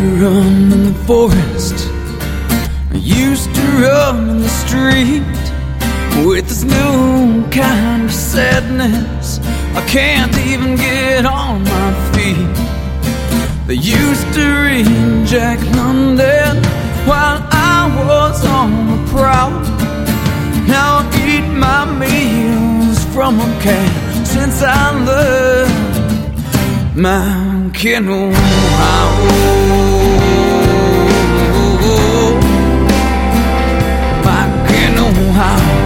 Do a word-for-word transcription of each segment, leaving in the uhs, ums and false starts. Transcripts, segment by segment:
to run in the forest, I used to run in the street. With this new kind of sadness, I can't even get on my feet. They used to read Jack London while I was on the prowl. Now I eat my meals from a can since I left my kennel house. My kennel house.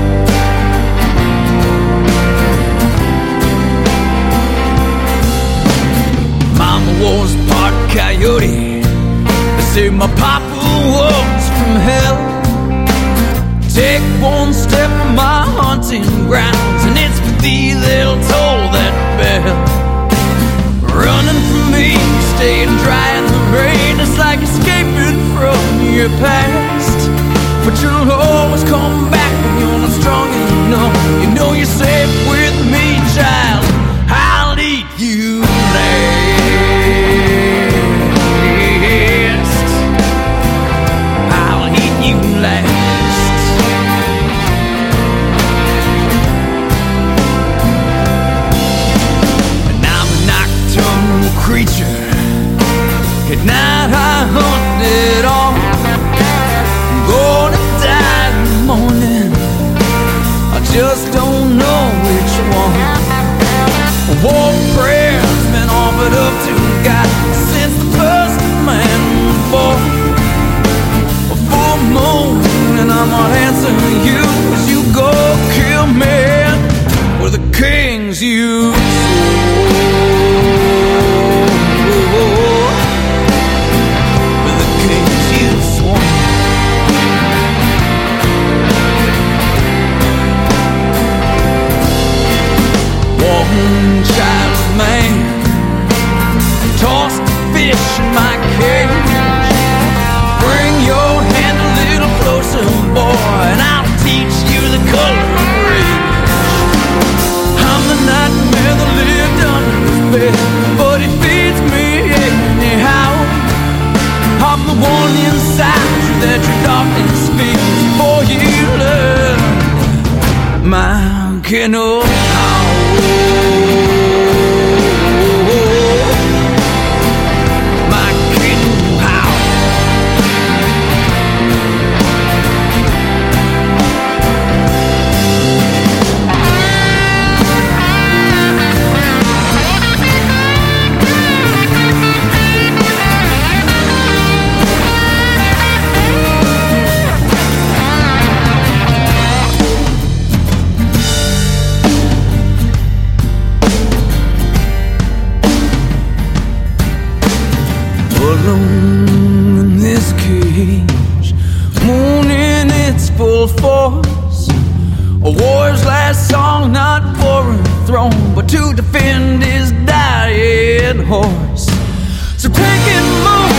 Mama was part coyote. They say my papa was from hell. Take one step from my hunting grounds, and it's for thee they'll toll that bell. Running from me, staying dry in the rain, it's like escaping from your past. But you'll always come back when you're not strong enough. You know you're safe with me, child. I'll eat you last. I'll eat you last. And I'm a nocturnal creature. At night I hunt it all. I'm gonna die in the morning, I just don't know which one. A war prayer's been offered up to God since the first man was born. A full moon and I'm not answering you as you go kill me for the kings you swore. For the kings you swore. One child of man tossed a fish in my cage. Bring your hand a little closer, boy, and I'll teach you the color of rage. I'm the nightmare that lived under his bed, but he feeds me anyhow. I'm the one inside you that your darkness feels before you learn my kennel house. My kennel house. Alone in this cage, moon in its full force. A warrior's last song, not for a throne, but to defend his dying horse. So take it, move.